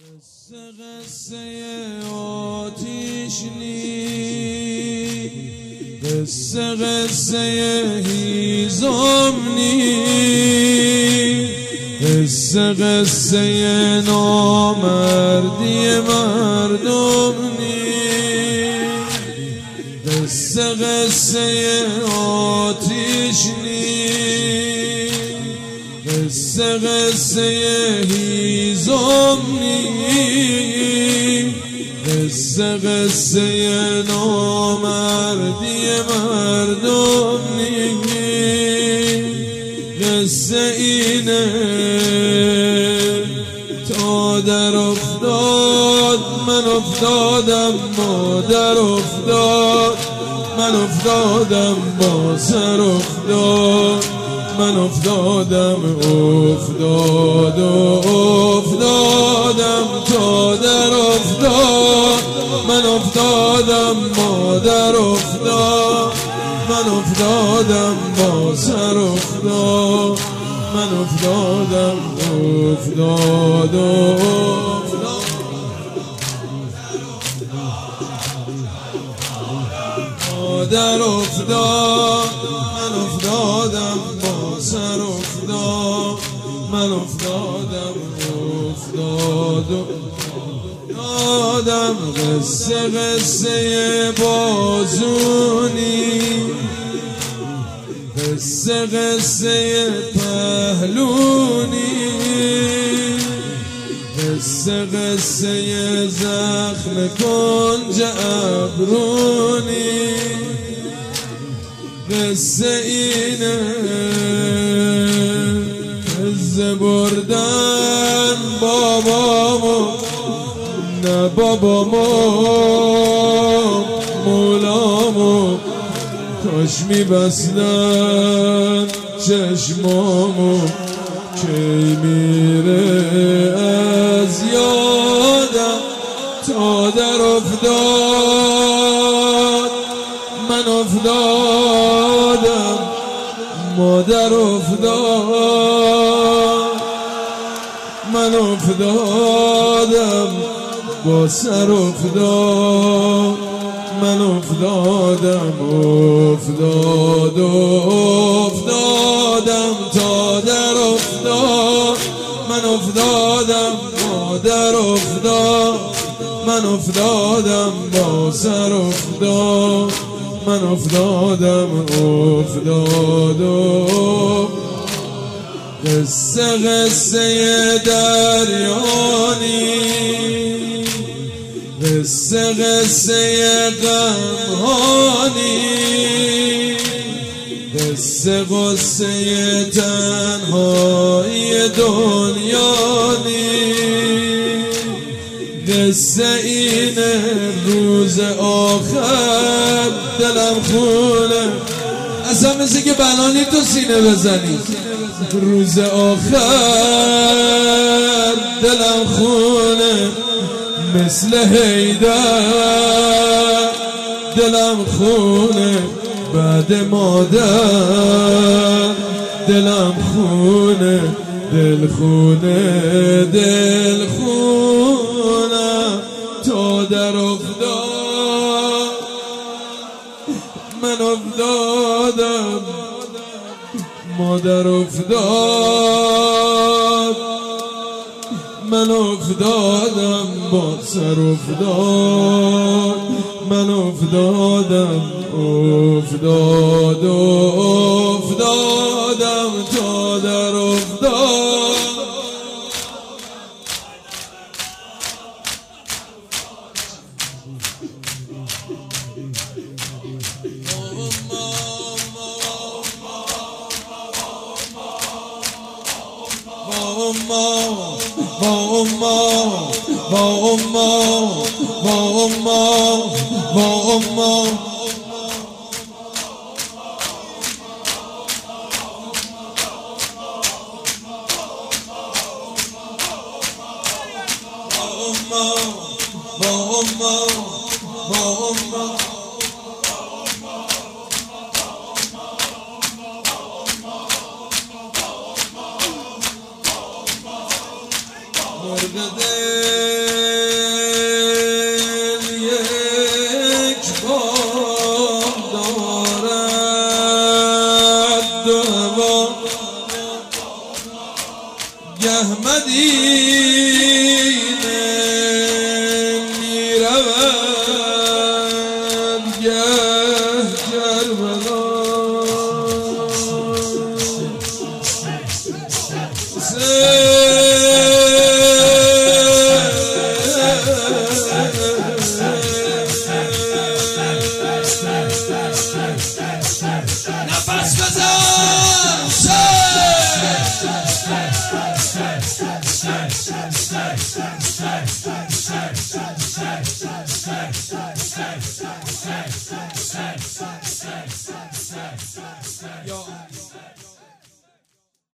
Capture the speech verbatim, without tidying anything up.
قصه قصه آتیش نی، قصه قصه هیزم نی، قصه قصه نامردی مردم نی، قصه قصه آتیش نی، قصه قصه هیزم نی، قصه قصه نامردی مردم نی. قصه اینه تا در افتاد من افتادم، مادر افتاد من افتادم، با سر افتاد من افتادم، افتاد و افتادم تا در افتاد من افتادم، مادر افتاد من افتادم، با سر افتاد من افتادم، افتاد و افتاد مادر افتاد من افتادم، با سر افتاد من افتادم، افتاد و افتادم. قصه قصه بازونی، قصه قصه پهلونی، قصه قصه زخم کنج ابرونی. قصه اینه قصه بردن بابامو، نه بابامو مولامو، کاش میبستن چشمامو، کی میره از یادم تا در افتاد من افتادم، مادر افتاد من افتادم، با سر افتاد من افتادم، افتاد و افتادم تا در افتاد من افتادم، مادر افتاد من افتادم، با سر افتاد من افتادم، افتاد و قصه قصه دریانی، قصه قصه غمهانی، قصه قصه تنهایی دنیانی. قصه اینه روز آخر دلم خونه، اصلا مثل که بنانی تو سینه بزنی. روز آخر دلم خونه مثل حیدر، دلم خونه بعد مادر، دلم خونه دل خونه دل خونه تا در افتاد من افتادم، مادر افتاد من افتادم، با سر افتاد من افتادم، افتاد و افتادم تا در افتاد. با اما با اما با اما با اما با اما با اما مرده مدینه میروند گه کربلا نفس بزن یا